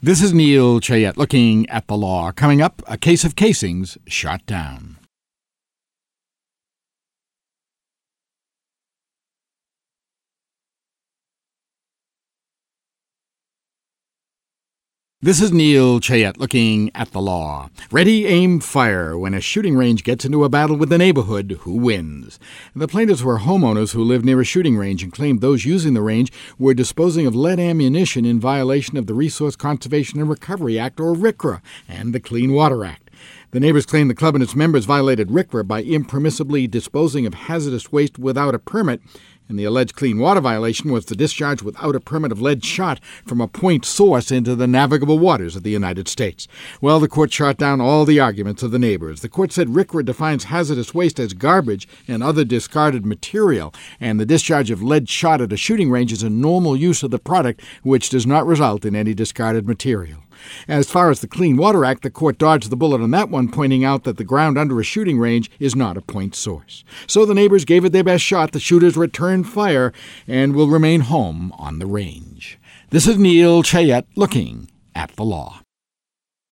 This is Neil Chayette looking at the law. Coming up, a case of casings shot down. This is Neil Chayette looking at the law. Ready, aim, fire. When a shooting range gets into a battle with the neighborhood, who wins? The plaintiffs were homeowners who lived near a shooting range and claimed those using the range were disposing of lead ammunition in violation of the Resource Conservation and Recovery Act, or RCRA, and the Clean Water Act. The neighbors claimed the club and its members violated RCRA by impermissibly disposing of hazardous waste without a permit, and the alleged clean water violation was the discharge without a permit of lead shot from a point source into the navigable waters of the United States. Well, the court shot down all the arguments of the neighbors. The court said RCRA defines hazardous waste as garbage and other discarded material, and the discharge of lead shot at a shooting range is a normal use of the product, which does not result in any discarded material. As far as the Clean Water Act, the court dodged the bullet on that one, pointing out that the ground under a shooting range is not a point source. So the neighbors gave it their best shot. The shooters returned fire and will remain home on the range. This is Neil Chayette looking at the law.